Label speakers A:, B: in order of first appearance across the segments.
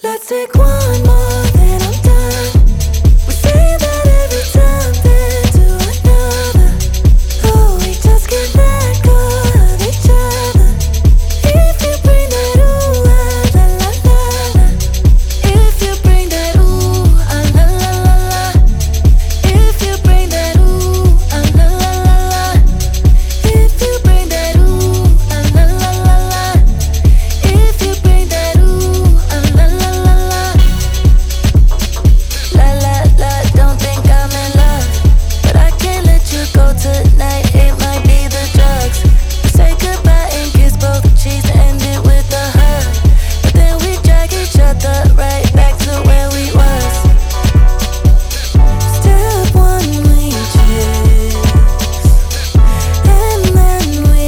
A: Let's take one more, then I'm done. We say that every time, then do another. Oh, we just can't let go of each other. If you bring that ooh, ah, la la la la. If you bring that ooh, ah, la la la la. If you bring that ooh, ah, la la la la. If you bring that ooh, ah, la la la la. If you bring that ooh, ah, la la la la. La la la, don't think I'm in love, but I can't let you go tonight. It might be the drugs. We say goodbye and kiss both cheeks to end it with a hug, but then we drag each other right back to where we was. Step one, we kiss, and then we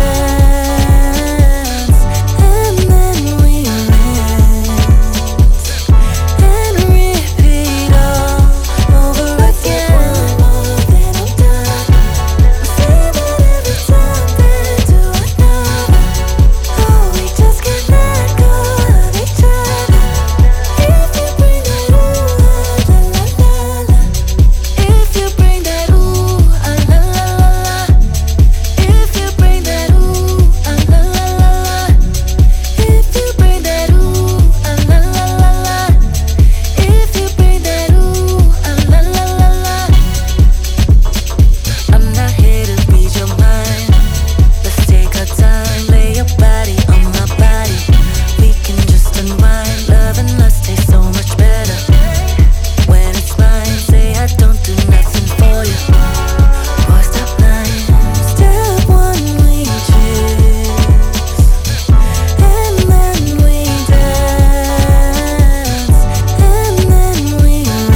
A: dance, and then we rinse and repeat all over again. More than I'm done. We say that every time, then do another. Oh, we just can't let go of each other. If you bring that ooh, ah, la la la la. If you bring that ooh, ah, la la la la. If you bring that ooh, ah, la la la la. If you bring that ooh, ah, la la la la. If you bring that ooh, ah, la la la la. I'm not here to read your mind. Let's take our time, lay your body on my body. We can just unwind. Love and lust taste so much better when it's mine. Say I don't do nothing for you. Boy, stop lying. Step one, we kiss, and then we dance, and then we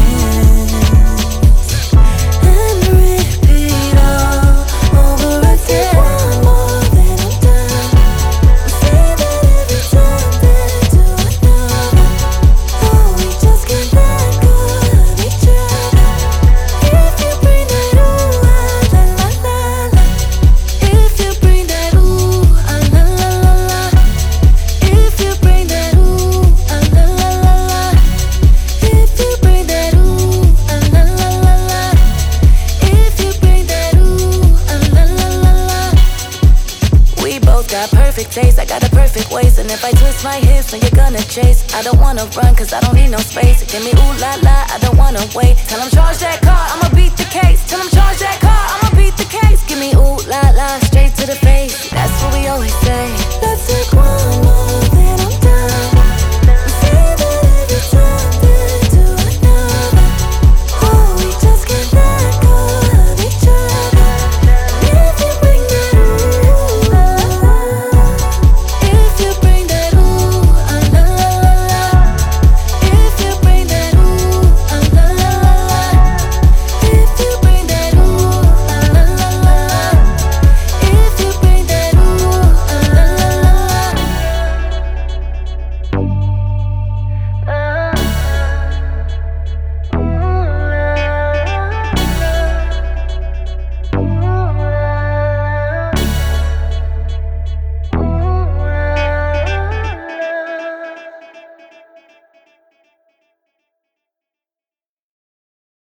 A: rinse and repeat all over again. One more, then I'm done. We say that every time, then do another. Oh, we just can't let go of each other. If you bring that ooh, ah, la la la la. If you bring that ooh, ah, la la la la. If you bring that ooh, ah, la la la la. If you bring that ooh, ah, la la la la. If you bring that ooh, ah, la la la la. We both got perfect taste. I got a perfect waist, and if I twist my hips, then you're gonna chase. I don't wanna run, cause I don't need no space. Give me ooh la la, I don't wanna wait. Tell 'em charge that car, I'ma beat the case. Tell 'em charge that car, I'ma beat the case. Give me ooh la la, straight to the face. That's what we always say. Let's take one more.